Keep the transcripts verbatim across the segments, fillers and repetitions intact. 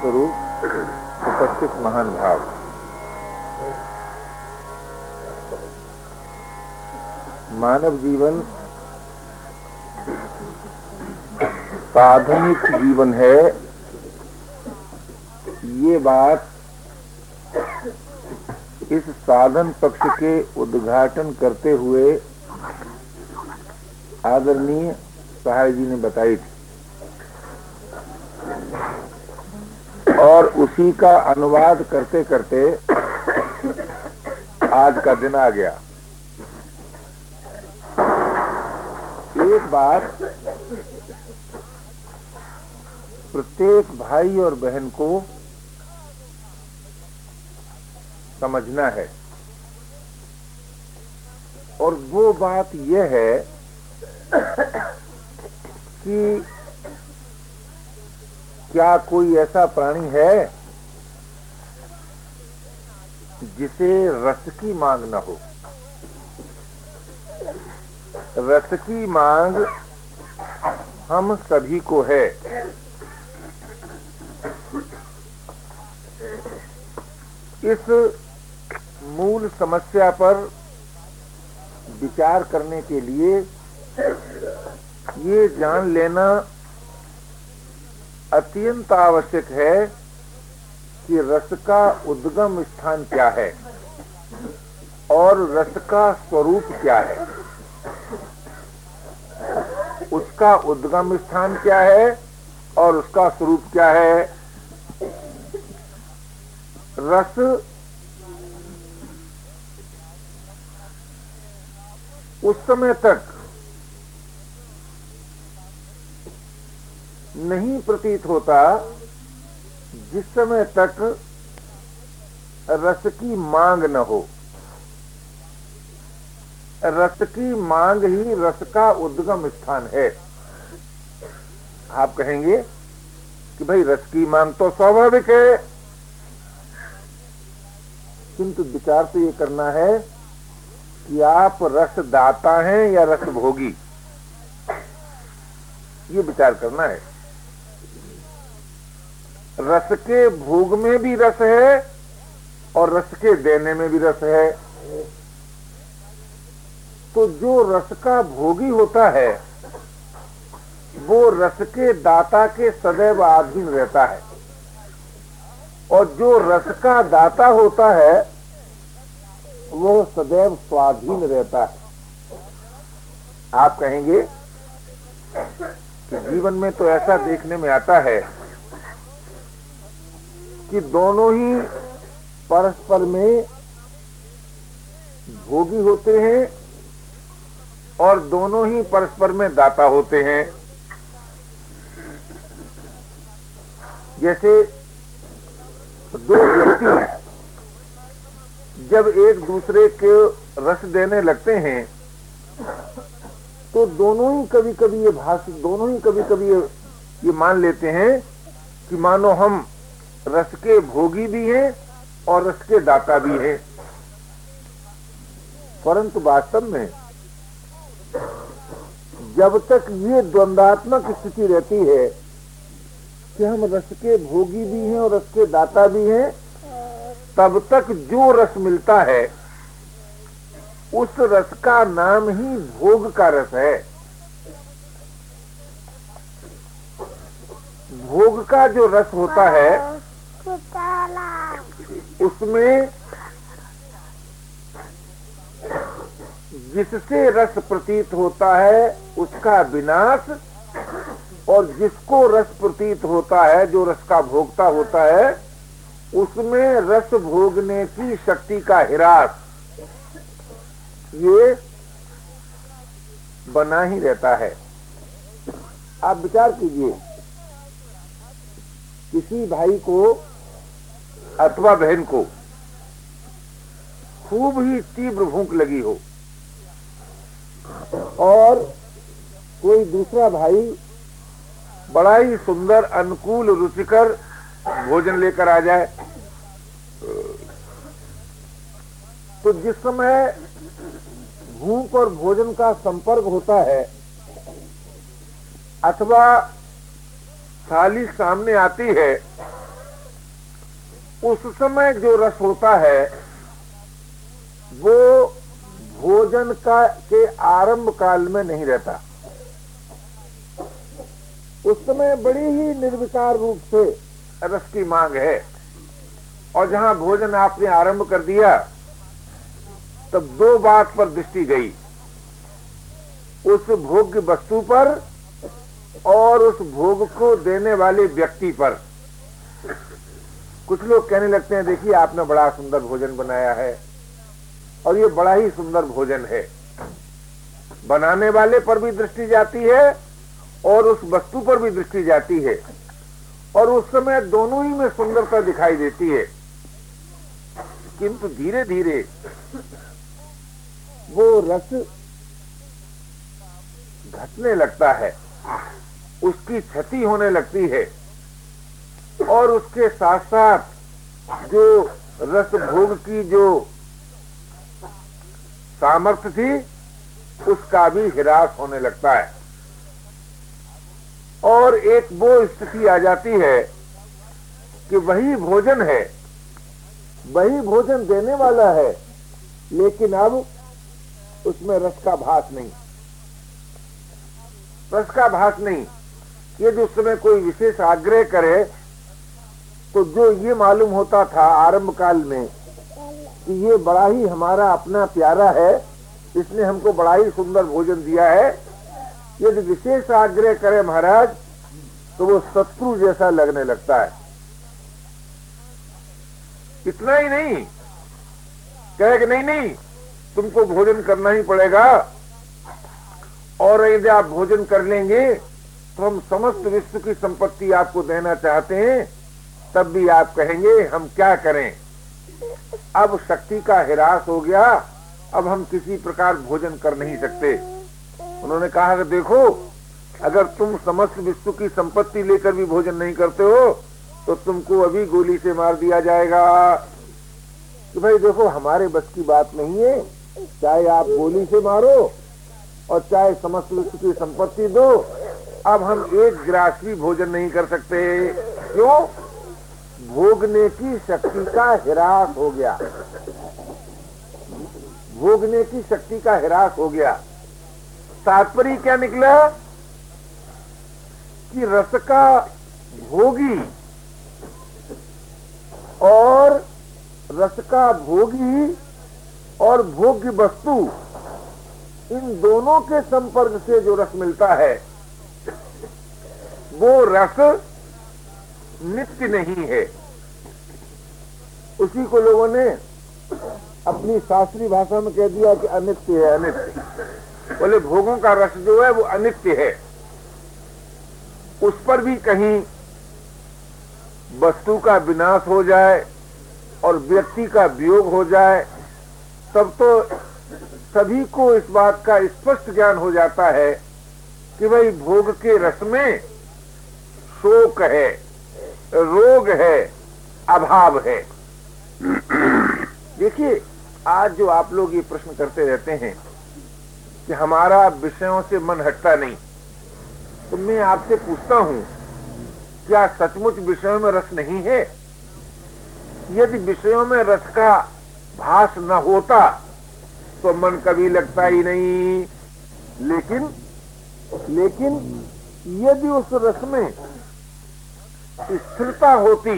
स्वरूप उपस्थित महान भाव, मानव जीवन साधनिक जीवन है, ये बात इस साधन पक्ष के उद्घाटन करते हुए आदरणीय सहाय जी ने बताई थी और उसी का अनुवाद करते करते आज का दिन आ गया। एक बात प्रत्येक भाई और बहन को समझना है और वो बात यह है कि क्या कोई ऐसा प्राणी है जिसे रस की मांग न हो। रस की मांग हम सभी को है। इस मूल समस्या पर विचार करने के लिए ये जान लेना अत्यंत आवश्यक है कि रस का उद्गम स्थान क्या है और रस का स्वरूप क्या है, उसका उद्गम स्थान क्या है और उसका स्वरूप क्या है। रस उस समय तक नहीं प्रतीत होता जिस समय तक रस की मांग न हो। रस की मांग ही रस का उद्गम स्थान है। आप कहेंगे कि भाई रस की मांग तो स्वाभाविक है, किंतु विचार तो ये करना है कि आप रस दाता हैं या रस भोगी, ये विचार करना है। रस के भोग में भी रस है और रस के देने में भी रस है। तो जो रस का भोगी होता है वो रस के दाता के सदैव अधीन रहता है और जो रस का दाता होता है वो सदैव स्वाधीन रहता है। आप कहेंगे कि जीवन में तो ऐसा देखने में आता है कि दोनों ही परस्पर में भोगी होते हैं और दोनों ही परस्पर में दाता होते हैं। जैसे दो व्यक्ति जब एक दूसरे के रस देने लगते हैं तो दोनों ही कभी कभी ये भाष दोनों ही कभी कभी ये, ये मान लेते हैं कि मानो हम रस के भोगी भी हैं और रस के दाता भी हैं, परंतु वास्तव में जब तक ये द्वंद्वात्मक स्थिति रहती है कि हम रस के भोगी भी हैं और रस के दाता भी हैं, तब तक जो रस मिलता है उस रस का नाम ही भोग का रस है। भोग का जो रस होता है उसमें जिससे रस प्रतीत होता है उसका विनाश और जिसको रस प्रतीत होता है, जो रस का भोगता होता है, उसमें रस भोगने की शक्ति का ह्रास ये बना ही रहता है। आप विचार कीजिए, किसी भाई को अथवा बहन को खूब ही तीव्र भूख लगी हो और कोई दूसरा भाई बड़ा ही सुंदर अनुकूल रुचिकर भोजन लेकर आ जाए, तो जिस समय भूख और भोजन का संपर्क होता है अथवा थाली सामने आती है उस समय जो रस होता है वो भोजन का के आरंभ काल में नहीं रहता। उस समय बड़ी ही निर्विकार रूप से रस की मांग है, और जहां भोजन आपने आरंभ कर दिया तब दो बात पर दृष्टि गई, उस भोग्य वस्तु पर और उस भोग को देने वाले व्यक्ति पर। कुछ लोग कहने लगते हैं देखिए आपने बड़ा सुंदर भोजन बनाया है, और ये बड़ा ही सुंदर भोजन है। बनाने वाले पर भी दृष्टि जाती है और उस वस्तु पर भी दृष्टि जाती है, और उस समय दोनों ही में सुंदरता दिखाई देती है। किंतु धीरे धीरे वो रस घटने लगता है, उसकी क्षति होने लगती है, और उसके साथ साथ जो रस भोग की जो सामर्थ्य थी उसका भी ह्रास होने लगता है, और एक वो स्थिति आ जाती है कि वही भोजन है, वही भोजन देने वाला है, लेकिन अब उसमें रस का भास नहीं, रस का भास नहीं। यदि उस समय कोई विशेष आग्रह करे तो जो ये मालूम होता था आरंभ काल में कि ये बड़ा ही हमारा अपना प्यारा है, इसने हमको बड़ा ही सुंदर भोजन दिया है, यदि विशेष आग्रह करे महाराज तो वो शत्रु जैसा लगने लगता है। इतना ही नहीं, कहे कि नहीं नहीं तुमको भोजन करना ही पड़ेगा, और यदि आप भोजन कर लेंगे तो हम समस्त विश्व की संपत्ति आपको देना चाहते हैं, तब भी आप कहेंगे हम क्या करें, अब शक्ति का ह्रास हो गया, अब हम किसी प्रकार भोजन कर नहीं सकते। उन्होंने कहा कि देखो अगर तुम समस्त विश्व की संपत्ति लेकर भी भोजन नहीं करते हो तो तुमको अभी गोली से मार दिया जाएगा। कि भाई देखो हमारे बस की बात नहीं है, चाहे आप गोली से मारो और चाहे समस्त विश्व की संपत्ति दो, अब हम एक गिलास भी भोजन नहीं कर सकते। क्यों? भोगने की शक्ति का ह्रास हो गया, भोगने की शक्ति का ह्रास हो गया। तात्पर्य क्या निकला कि रस का भोगी और रस का भोगी और भोग्य वस्तु, इन दोनों के संपर्क से जो रस मिलता है वो रस नित्य नहीं है। उसी को लोगों ने अपनी शास्त्रीय भाषा में कह दिया कि अनित्य है, अनित्य। बोले भोगों का रस जो है वो अनित्य है, उस पर भी कहीं वस्तु का विनाश हो जाए और व्यक्ति का वियोग हो जाए तब तो सभी को इस बात का स्पष्ट ज्ञान हो जाता है कि भाई भोग के रस में शोक है, रोग है, अभाव है। देखिए आज जो आप लोग ये प्रश्न करते रहते हैं कि हमारा विषयों से मन हटता नहीं, तो मैं आपसे पूछता हूं क्या सचमुच विषयों में रस नहीं है? यदि विषयों में रस का भास न होता तो मन कभी लगता ही नहीं। लेकिन लेकिन यदि उस रस में स्थिरता होती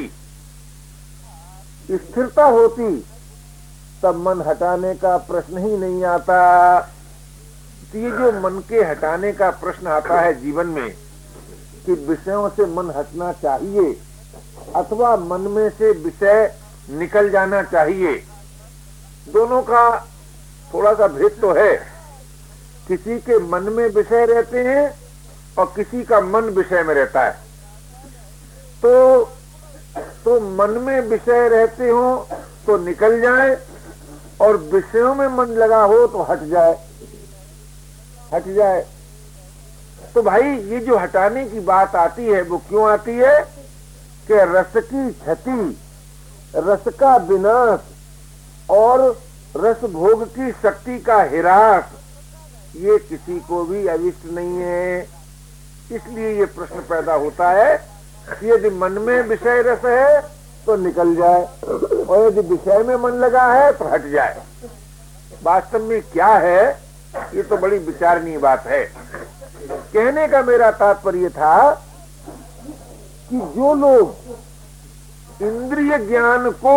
स्थिरता होती तब मन हटाने का प्रश्न ही नहीं आता। तो ये जो मन के हटाने का प्रश्न आता है जीवन में कि विषयों से मन हटना चाहिए अथवा मन में से विषय निकल जाना चाहिए, दोनों का थोड़ा सा भेद तो है। किसी के मन में विषय रहते हैं और किसी का मन विषय में रहता है। तो तो मन में विषय रहते हो तो निकल जाए और विषयों में मन लगा हो तो हट जाए हट जाए। तो भाई ये जो हटाने की बात आती है वो क्यों आती है कि रस की क्षति, रस का विनाश और रस भोग की शक्ति का ह्रास ये किसी को भी अविष्ट नहीं है। इसलिए ये प्रश्न पैदा होता है कि यदि मन में विषय रस है तो निकल जाए, और यदि विषय में मन लगा है तो हट जाए। वास्तव में क्या है, ये तो बड़ी विचारणीय बात है। कहने का मेरा तात्पर्य था कि जो लोग इंद्रिय ज्ञान को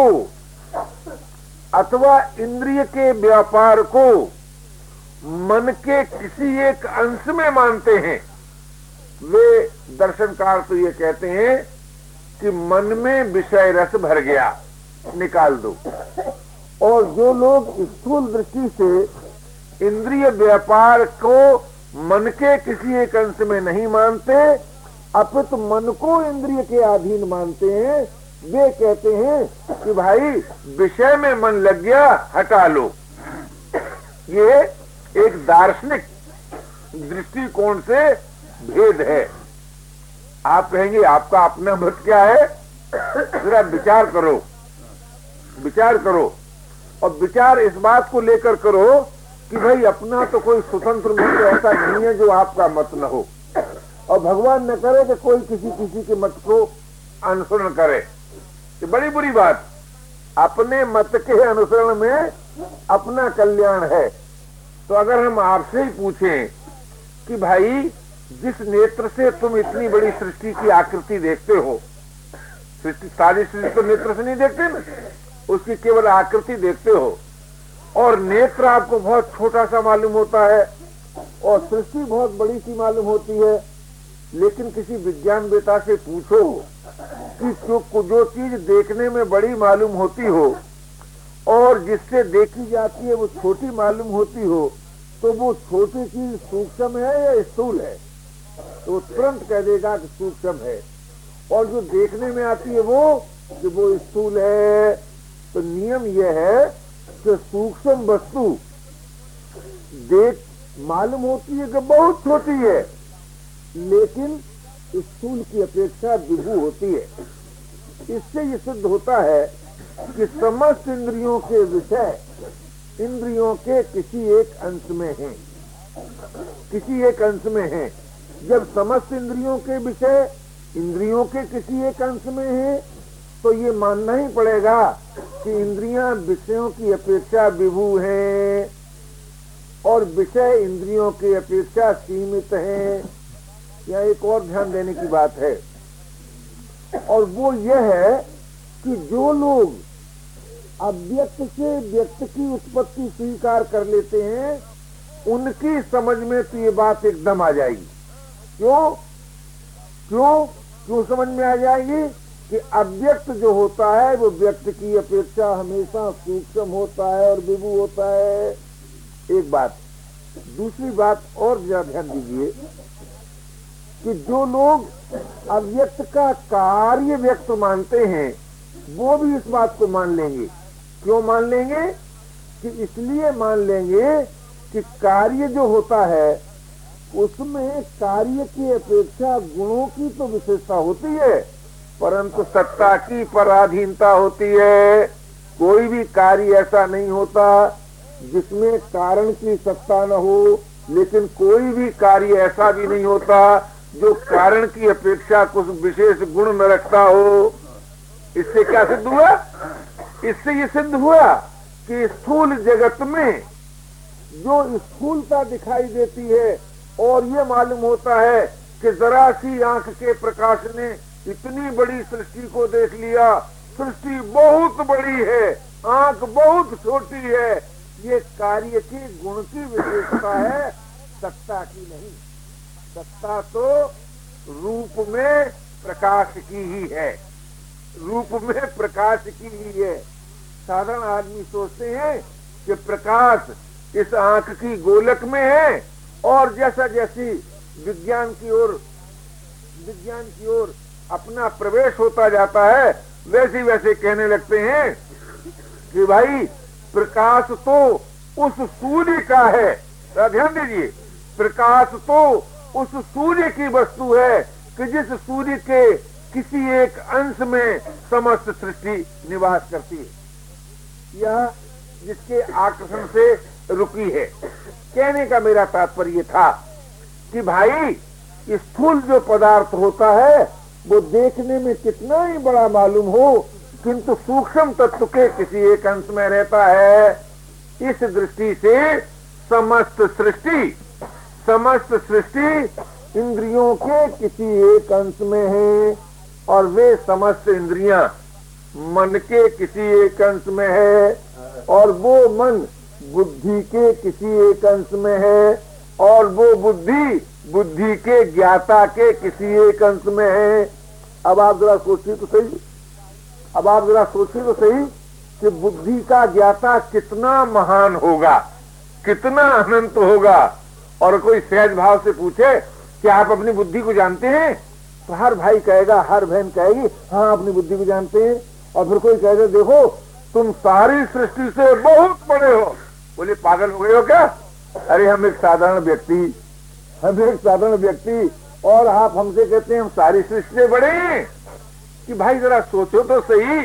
अथवा इंद्रिय के व्यापार को मन के किसी एक अंश में मानते हैं, वे दर्शनकार तो ये कहते हैं कि मन में विषय रस भर गया, निकाल दो। और जो लोग स्थूल दृष्टि से इंद्रिय व्यापार को मन के किसी एक अंश में नहीं मानते, अपितु मन को इंद्रिय के अधीन मानते हैं, वे कहते हैं कि भाई विषय में मन लग गया, हटा लो। ये एक दार्शनिक दृष्टिकोण से भेद है। आप कहेंगे आपका अपना मत क्या है, जरा विचार करो, विचार करो, और विचार इस बात को लेकर करो कि भाई अपना तो कोई स्वतंत्र मत ऐसा नहीं है जो आपका मत न हो, और भगवान न करे कि कोई किसी किसी के मत को अनुसरण करे। ये बड़ी बुरी बात। अपने मत के अनुसरण में अपना कल्याण है। तो अगर हम आपसे ही पूछें कि भाई जिस नेत्र से तुम इतनी बड़ी सृष्टि की आकृति देखते हो, सृष्टि सारी सृष्टि तो नेत्र से नहीं देखते ना, उसकी केवल आकृति देखते हो, और नेत्र आपको बहुत छोटा सा मालूम होता है और सृष्टि बहुत बड़ी सी मालूम होती है। लेकिन किसी विज्ञानवेता से पूछो कि जो, जो चीज देखने में बड़ी मालूम होती हो और जिससे देखी जाती है वो छोटी मालूम होती हो, तो वो छोटी चीज सूक्ष्म है या स्थूल है? तो तुरंत कह देगा कि सूक्ष्म है। और जो देखने में आती है वो कि वो स्थूल है। तो नियम यह है कि सूक्ष्म वस्तु देख मालूम होती है कि बहुत छोटी है, लेकिन स्थूल की अपेक्षा विभू होती है। इससे ये सिद्ध होता है कि समस्त इंद्रियों के विषय इंद्रियों के किसी एक अंश में हैं, किसी एक अंश में हैं। जब समस्त इंद्रियों के विषय इंद्रियों के किसी एक अंश में हैं, तो ये मानना ही पड़ेगा कि इंद्रियां विषयों की अपेक्षा विभू हैं और विषय इंद्रियों की अपेक्षा सीमित हैं। यह एक और ध्यान देने की बात है, और वो यह है कि जो लोग अव्यक्त से व्यक्त की उत्पत्ति स्वीकार कर लेते हैं, उनकी समझ में तो ये बात एकदम आ जाएगी। क्यों क्यों क्यों समझ में आ जाएगी कि अव्यक्त जो होता है वो व्यक्त की अपेक्षा हमेशा सूक्ष्म होता है और विभू होता है। एक बात। दूसरी बात और जरा ध्यान दीजिए कि जो लोग अव्यक्त का कार्य व्यक्त मानते हैं, वो भी इस बात को मान लेंगे। क्यों मान लेंगे? कि इसलिए मान लेंगे कि कार्य जो होता है उसमें कार्य की अपेक्षा गुणों की तो विशेषता होती है, परंतु सत्ता की पराधीनता होती है। कोई भी कार्य ऐसा नहीं होता जिसमें कारण की सत्ता न हो, लेकिन कोई भी कार्य ऐसा भी नहीं होता जो कारण की अपेक्षा कुछ विशेष गुण न रखता हो। इससे क्या सिद्ध हुआ? इससे ये सिद्ध हुआ कि स्थूल जगत में जो स्थूलता दिखाई देती है और ये मालूम होता है कि जरा सी आंख के प्रकाश ने इतनी बड़ी सृष्टि को देख लिया, सृष्टि बहुत बड़ी है, आंख बहुत छोटी है, ये कार्य की गुण की विशेषता है, सत्ता की नहीं। सत्ता तो रूप में प्रकाश की ही है, रूप में प्रकाश की ही है। साधारण आदमी सोचते हैं कि प्रकाश इस आंख की गोलक में है, और जैसा जैसी विज्ञान की ओर विज्ञान की ओर अपना प्रवेश होता जाता है, वैसे वैसे कहने लगते हैं कि भाई प्रकाश तो उस सूर्य का है। तो ध्यान दीजिए, प्रकाश तो उस सूर्य की वस्तु है कि जिस सूर्य के किसी एक अंश में समस्त सृष्टि निवास करती है, यह जिसके आकर्षण से रुकी है। कहने का मेरा तात्पर्य था कि भाई स्थूल जो पदार्थ होता है वो देखने में कितना ही बड़ा मालूम हो, किंतु सूक्ष्म तत्व के किसी एक अंश में रहता है। इस दृष्टि से समस्त सृष्टि समस्त सृष्टि इंद्रियों के किसी एक अंश में है और वे समस्त इंद्रियां मन के किसी एक अंश में है और वो मन बुद्धि के किसी एक अंश में है और वो बुद्धि बुद्धि के ज्ञाता के किसी एक अंश में है। अब आप जरा सोचिए तो सही अब आप जरा सोचिए तो सही कि बुद्धि का ज्ञाता कितना महान होगा, कितना अनंत होगा। और कोई सहज भाव से पूछे कि आप अपनी बुद्धि को जानते हैं, तो हर भाई कहेगा, हर बहन कहेगी हाँ अपनी बुद्धि को जानते हैं। और फिर कोई कहेगा देखो तुम सारी सृष्टि से बहुत बड़े हो। बोले पागल हो गए हो क्या? अरे हम एक साधारण व्यक्ति हम एक साधारण व्यक्ति और आप हमसे कहते हैं हम सारी सृष्टि से बड़े हैं। कि भाई जरा सोचो तो सही,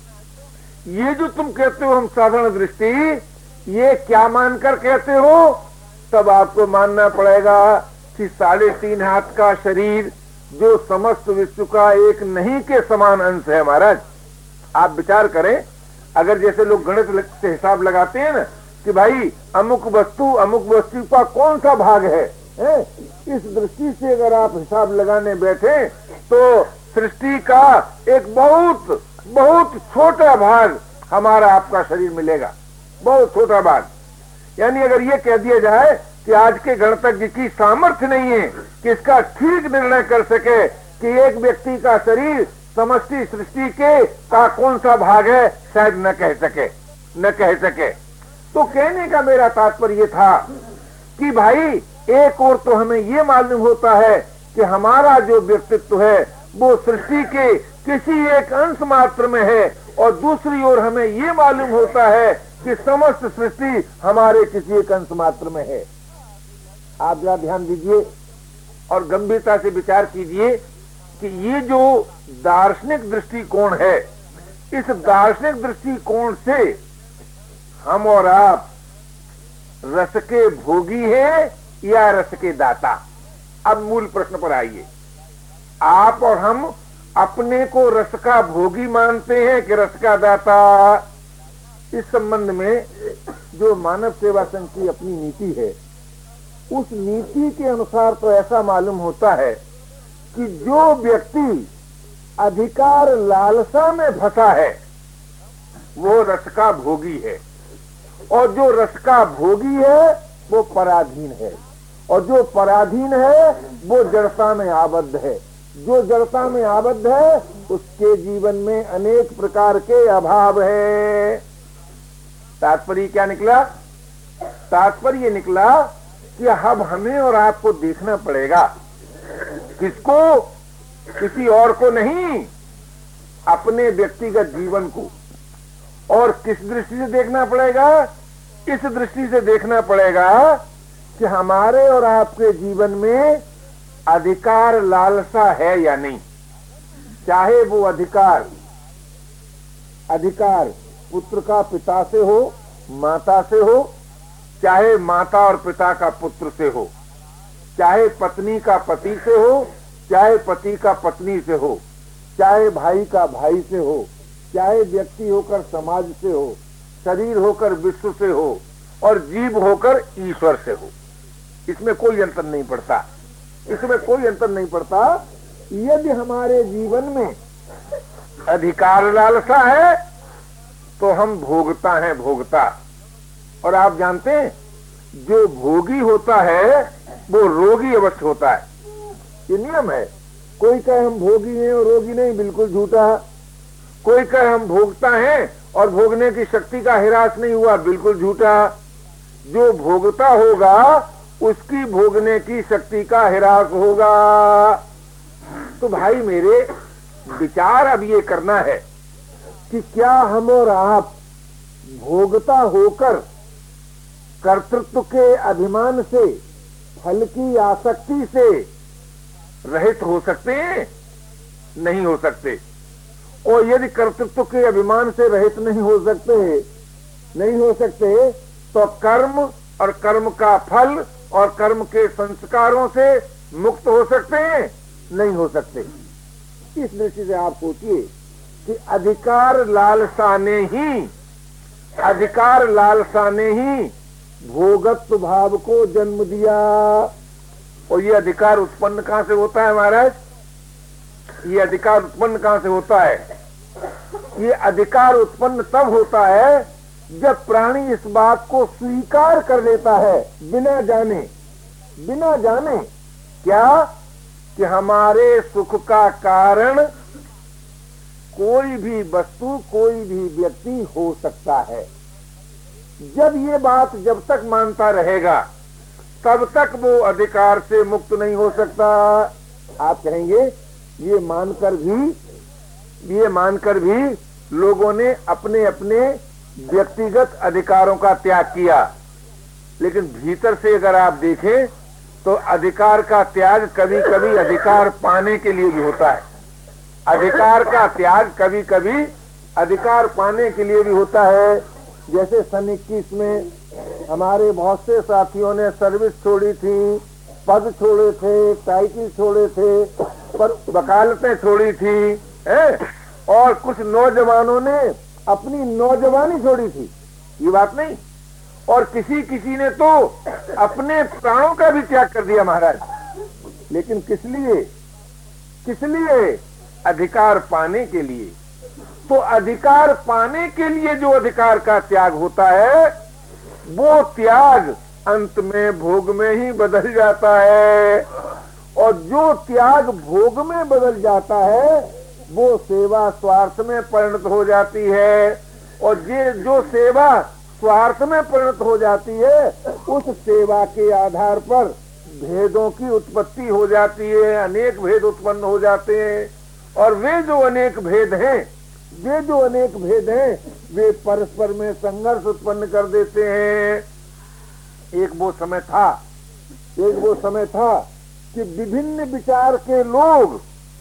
ये जो तुम कहते हो हम साधारण दृष्टि, ये क्या मानकर कहते हो? तब आपको मानना पड़ेगा कि साढ़े तीन हाथ का शरीर जो समस्त विश्व का एक नहीं के समान अंश है। महाराज आप विचार करें, अगर जैसे लोग गणित से हिसाब लगाते हैं ना कि भाई अमुक वस्तु अमुक वस्तु का कौन सा भाग है, है? इस दृष्टि से अगर आप हिसाब लगाने बैठे तो सृष्टि का एक बहुत बहुत छोटा भाग हमारा आपका शरीर मिलेगा, बहुत छोटा भाग। यानी अगर ये कह दिया जाए कि आज के गणतज्ञ की सामर्थ्य नहीं है कि इसका ठीक निर्णय कर सके कि एक व्यक्ति का शरीर समष्टि सृष्टि के का कौन सा भाग है, शायद न कह सके न कह सके तो कहने का मेरा तात्पर्य था कि भाई एक और तो हमें ये मालूम होता है कि हमारा जो व्यक्तित्व है वो सृष्टि के किसी एक अंश मात्र में है और दूसरी ओर हमें ये मालूम होता है कि समस्त सृष्टि हमारे किसी एक अंश मात्र में है। आप जरा ध्यान दीजिए और गंभीरता से विचार कीजिए कि ये जो दार्शनिक दृष्टिकोण है, इस दार्शनिक दृष्टिकोण से हम और आप रस के भोगी हैं या रस के दाता? अब मूल प्रश्न पर आइए। आप और हम अपने को रस का भोगी मानते हैं कि रस का दाता? इस संबंध में जो मानव सेवा संघ की अपनी नीति है, उस नीति के अनुसार तो ऐसा मालूम होता है कि जो व्यक्ति अधिकार लालसा में फंसा है वो रस का भोगी है और जो रस का भोगी है वो पराधीन है और जो पराधीन है वो जड़ता में आबद्ध है। जो जड़ता में आबद्ध है उसके जीवन में अनेक प्रकार के अभाव है। तात्पर्य क्या निकला? तात्पर्य निकला कि अब हमें और आपको देखना पड़ेगा, किसको? किसी और को नहीं, अपने व्यक्तिगत जीवन को। और किस दृष्टि से देखना पड़ेगा? इस दृष्टि से देखना पड़ेगा कि हमारे और आपके जीवन में अधिकार लालसा है या नहीं। चाहे वो अधिकार अधिकार पुत्र का पिता से हो, माता से हो, चाहे माता और पिता का पुत्र से हो, चाहे पत्नी का पति से हो, चाहे पति का पत्नी से हो, चाहे भाई का भाई से हो, चाहे व्यक्ति होकर समाज से हो, शरीर होकर विश्व से हो और जीव होकर ईश्वर से हो। इसमें कोई अंतर नहीं पड़ता, इसमें कोई अंतर नहीं पड़ता। यदि हमारे जीवन में अधिकार लालसा है तो हम भोगता हैं, भोगता। और आप जानते हैं जो भोगी होता है वो रोगी अवश्य होता है। ये नियम है। कोई कहे हम भोगी हैं और रोगी नहीं, बिल्कुल झूठा। कोई कहे हम भोगता हैं और भोगने की शक्ति का हिरास नहीं हुआ, बिल्कुल झूठा। जो भोगता होगा उसकी भोगने की शक्ति का हिरास होगा। तो भाई मेरे विचार अब ये करना है कि क्या हम और आप भोगता होकर कर्तृत्व के अभिमान से, फल की आसक्ति से रहित हो सकते हैं? नहीं हो सकते। और यदि कर्तृत्व के अभिमान से रहित नहीं हो सकते नहीं हो सकते तो कर्म और कर्म का फल और कर्म के संस्कारों से मुक्त हो सकते हैं? नहीं हो सकते। इस दृष्टि से आप सोचिए कि अधिकार लालसा ने ही अधिकार लालसा ने ही भोगत्व भाव को जन्म दिया। और ये अधिकार उत्पन्न कहां से होता है महाराज? ये अधिकार उत्पन्न कहां से होता है? ये अधिकार उत्पन्न तब होता है जब प्राणी इस बात को स्वीकार कर लेता है बिना जाने बिना जाने क्या कि हमारे सुख का कारण कोई भी वस्तु कोई भी व्यक्ति हो सकता है। जब ये बात जब तक मानता रहेगा तब तक वो अधिकार से मुक्त नहीं हो सकता। आप कहेंगे ये मानकर भी ये मानकर भी लोगों ने अपने अपने व्यक्तिगत अधिकारों का त्याग किया, लेकिन भीतर से अगर आप देखें तो अधिकार का त्याग कभी कभी अधिकार पाने के लिए भी होता है। अधिकार का त्याग कभी कभी अधिकार पाने के लिए भी होता है। जैसे सन इक्कीस में हमारे बहुत से साथियों ने सर्विस छोड़ी थी, पद छोड़े थे, टाइटल छोड़े थे, पर वकालतें छोड़ी थी है? और कुछ नौजवानों ने अपनी नौजवानी छोड़ी थी, ये बात नहीं। और किसी किसी ने तो अपने प्राणों का भी त्याग कर दिया महाराज। लेकिन किस लिए? किस लिए? अधिकार पाने के लिए। तो अधिकार पाने के लिए जो अधिकार का त्याग होता है वो त्याग अंत में भोग में ही बदल जाता है। और जो त्याग भोग में बदल जाता है वो सेवा स्वार्थ में परिणत हो जाती है। और ये जो सेवा स्वार्थ में परिणत हो जाती है उस सेवा के आधार पर भेदों की उत्पत्ति हो जाती है, अनेक भेद उत्पन्न हो जाते हैं। और वे जो अनेक भेद हैं वे जो अनेक भेद हैं वे परस्पर में संघर्ष उत्पन्न कर देते हैं। एक वो समय था एक वो समय था कि विभिन्न विचार के लोग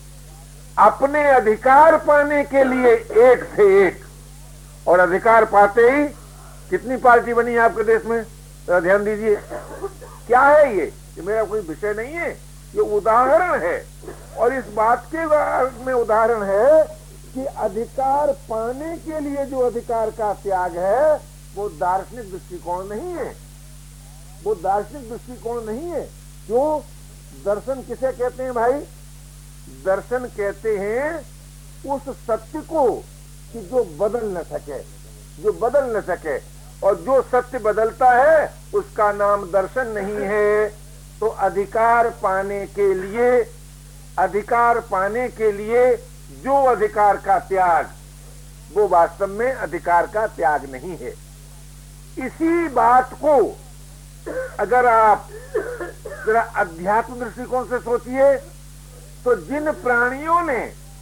अपने अधिकार पाने के लिए एक से एक, और अधिकार पाते ही कितनी पार्टी बनी है आपके देश में? तो ध्यान दीजिए। क्या है ये? ये मेरा कोई विषय नहीं है, ये उदाहरण है। और इस बात के में उदाहरण है कि अधिकार पाने के लिए जो अधिकार का त्याग है वो दार्शनिक दृष्टिकोण नहीं है, वो दार्शनिक दृष्टिकोण नहीं है। क्यों? दर्शन किसे कहते हैं भाई? दर्शन कहते हैं उस सत्य को कि जो बदल न सके, जो बदल न सके। और जो सत्य बदलता है उसका नाम दर्शन नहीं है। तो अधिकार पाने के लिए अधिकार पाने के लिए जो अधिकार का त्याग वो वास्तव में अधिकार का त्याग नहीं है। इसी बात को अगर आप जरा अध्यात्म दृष्टिकोण से सोचिए तो जिन प्राणियों ने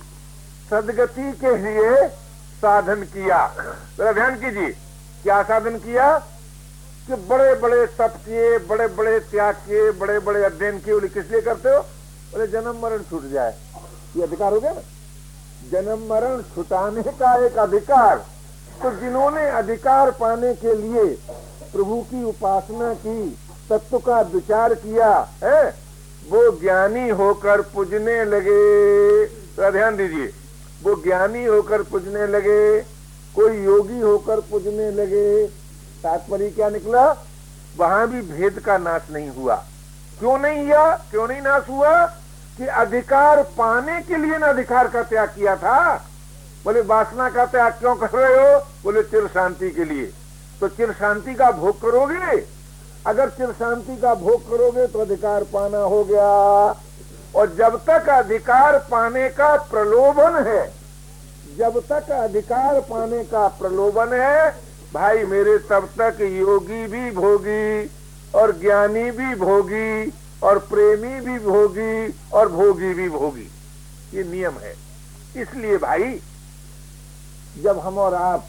सदगति के लिए साधन किया, जरा ध्यान कीजिए, क्या साधन किया? कि बड़े बड़े तप किए, बड़े बड़े त्याग किए, बड़े बड़े अध्ययन किए। बोले किस लिए करते हो? बोले जन्म मरण छूट जाए। ये अधिकार हो गया ना, जन्म मरण छुटाने का एक अधिकार। तो जिन्होंने अधिकार पाने के लिए प्रभु की उपासना की, तत्व का विचार किया है, वो ज्ञानी होकर पूजने लगे। तो ध्यान दीजिए, वो ज्ञानी होकर पूजने लगे, कोई योगी होकर पूजने लगे। तात्पर्य क्या निकला? वहां भी भेद का नाश नहीं हुआ। क्यों नहीं हुआ? क्यों नहीं नाश हुआ? कि अधिकार पाने के लिए ना अधिकार का त्याग किया था। बोले वासना का त्याग क्यों कर रहे हो? बोले चिर शांति के लिए। तो चिर शांति का भोग करोगे, अगर चिर शांति का भोग करोगे तो अधिकार पाना हो गया। और जब तक अधिकार पाने का प्रलोभन है, जब तक अधिकार पाने का प्रलोभन है भाई मेरे, तब तक योगी भी भोगी और ज्ञानी भी भोगी और प्रेमी भी भोगी और भोगी भी भोगी। ये नियम है। इसलिए भाई जब हम और आप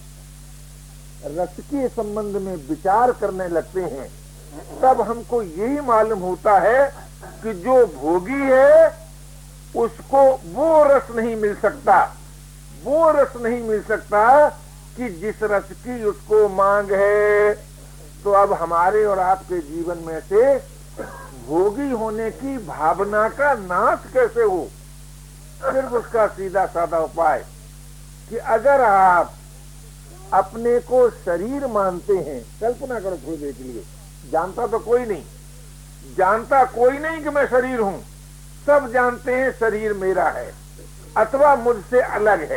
रस के संबंध में विचार करने लगते हैं तब हमको यही मालूम होता है कि जो भोगी है उसको वो रस नहीं मिल सकता, वो रस नहीं मिल सकता कि जिस रस की उसको मांग है। तो अब हमारे और आपके जीवन में से भोगी होने की भावना का नाश कैसे हो? सिर्फ उसका सीधा साधा उपाय कि अगर आप अपने को शरीर मानते हैं, कल्पना करो थोड़ी देर के लिए, जानता तो कोई नहीं, जानता कोई नहीं कि मैं शरीर हूं, सब जानते हैं शरीर मेरा है अथवा मुझसे अलग है,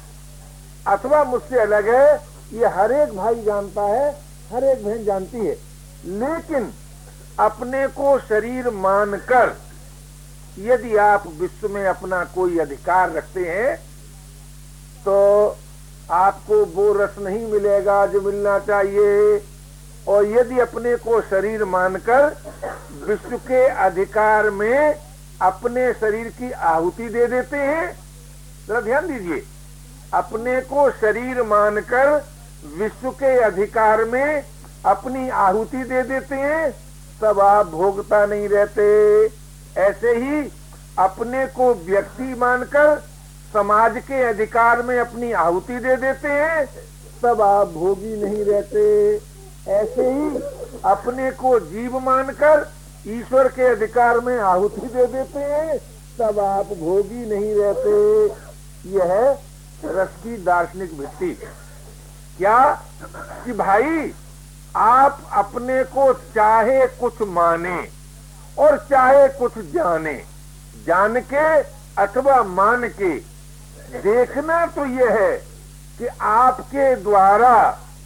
अथवा मुझसे अलग है, ये हर एक भाई जानता है, हर एक बहन जानती है। लेकिन अपने को शरीर मानकर यदि आप विश्व में अपना कोई अधिकार रखते हैं तो आपको वो रस नहीं मिलेगा जो मिलना चाहिए। और यदि अपने को शरीर मानकर विश्व के अधिकार में अपने शरीर की आहुति दे देते हैं, जरा ध्यान दीजिए, अपने को शरीर मानकर विश्व के अधिकार में अपनी आहुति दे देते हैं, तब आप भोगता नहीं रहते। ऐसे ही अपने को व्यक्ति मानकर समाज के अधिकार में अपनी आहुति दे देते हैं, तब आप भोगी नहीं रहते। ऐसे ही अपने को जीव मानकर ईश्वर के अधिकार में आहुति दे देते हैं, तब आप भोगी नहीं रहते। यह है रस की दार्शनिक वृत्ति। क्या कि भाई आप अपने को चाहे कुछ माने और चाहे कुछ जाने, जान के अथवा मान के, देखना तो यह है कि आपके द्वारा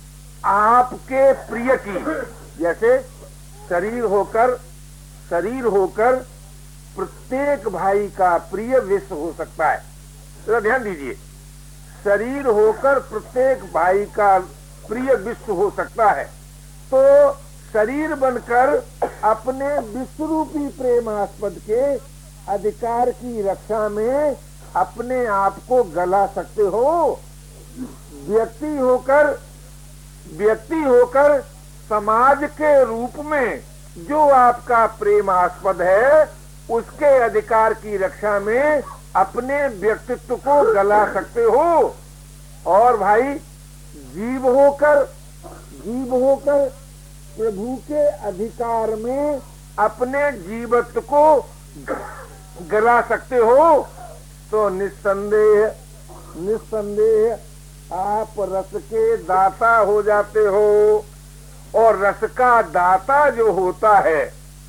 आपके प्रिय की, जैसे शरीर होकर शरीर होकर प्रत्येक भाई का प्रिय विश्व हो सकता है। तो ध्यान दीजिए, शरीर होकर प्रत्येक भाई का प्रिय विश्व हो सकता है, तो शरीर बनकर अपने विश्वरूपी प्रेमास्पद के अधिकार की रक्षा में अपने आप को गला सकते हो। व्यक्ति होकर व्यक्ति होकर समाज के रूप में जो आपका प्रेमास्पद है, उसके अधिकार की रक्षा में अपने व्यक्तित्व को गला सकते हो। और भाई जीव होकर जीव होकर प्रभु के अधिकार में अपने जीवत्व को गला सकते हो। तो निस्संदेह निस्संदेह आप रस के दाता हो जाते हो। और रस का दाता जो होता है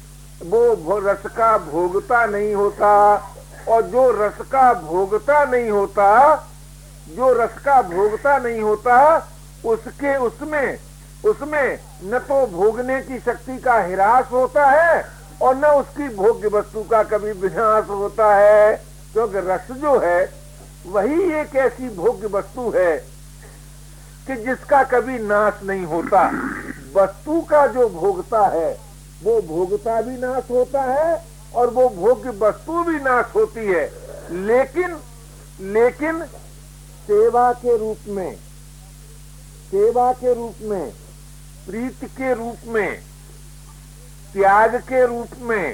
वो रस का भोगता नहीं होता। और जो रस का भोगता नहीं होता जो रस का भोगता नहीं होता उसके उसमें उसमें न तो भोगने की शक्ति का ह्रास होता है और न उसकी भोग्य वस्तु का कभी विनाश होता है। क्योंकि रस जो है वही एक ऐसी भोग्य वस्तु है कि जिसका कभी नाश नहीं होता। वस्तु का जो भोगता है वो भोगता भी नाश होता है और वो भोग्य वस्तु भी नाश होती है। लेकिन लेकिन सेवा के रूप में सेवा के रूप में प्रीति के रूप में, त्याग के रूप में,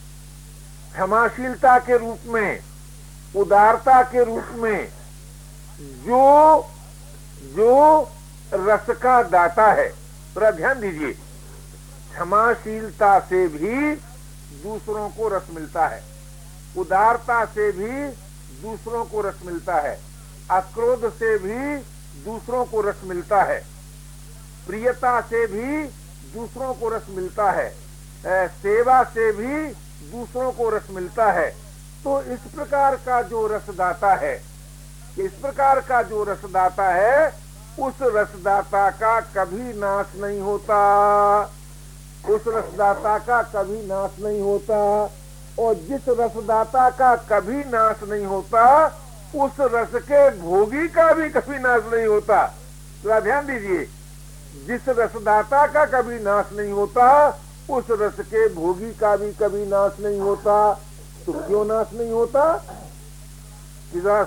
क्षमाशीलता के रूप में, उदारता के रूप में जो जो रस का दाता है, थोड़ा ध्यान दीजिए, क्षमाशीलता से भी दूसरों को रस मिलता है, उदारता से भी दूसरों को रस मिलता है, अक्रोध से भी दूसरों को रस मिलता है, प्रियता से भी दूसरों को रस मिलता है, सेवा से भी दूसरों को रस मिलता है। तो इस प्रकार का जो रसदाता है इस प्रकार का जो रसदाता है उस रसदाता का कभी नाश नहीं होता उस रसदाता का कभी नाश नहीं होता। और जिस रसदाता का कभी नाश नहीं होता उस रस के भोगी का भी कभी नाश नहीं होता। तो ध्यान दीजिए, जिस रसदाता का कभी नाश नहीं होता उस रस के भोगी का भी कभी नाश नहीं होता। तो क्यों नाश नहीं होता? जरा